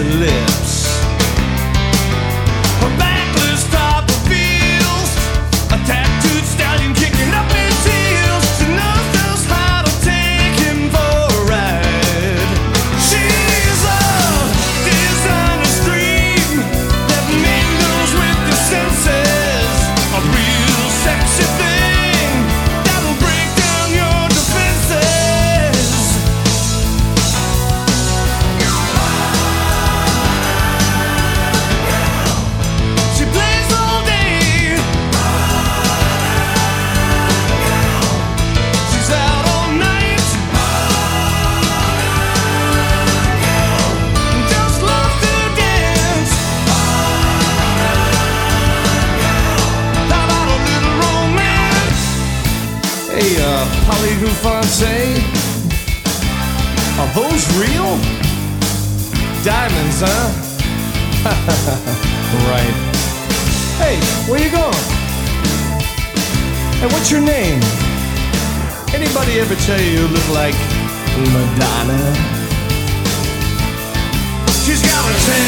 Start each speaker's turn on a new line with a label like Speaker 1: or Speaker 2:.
Speaker 1: lips. Her backless top reveals a tattooed stallion kicking up his heels. She knows just how to take him for a ride. She's a designer stream that mingles with your senses. A real sexy thing that'll break down your defenses. She plays all day. She's out all night. Just loves to dance. How about a little romance? Hey, Polly Houfonce, are those real? Diamonds, huh? Right. Hey, where you going? Hey, what's your name? Anybody ever tell you look like Madonna? She's got a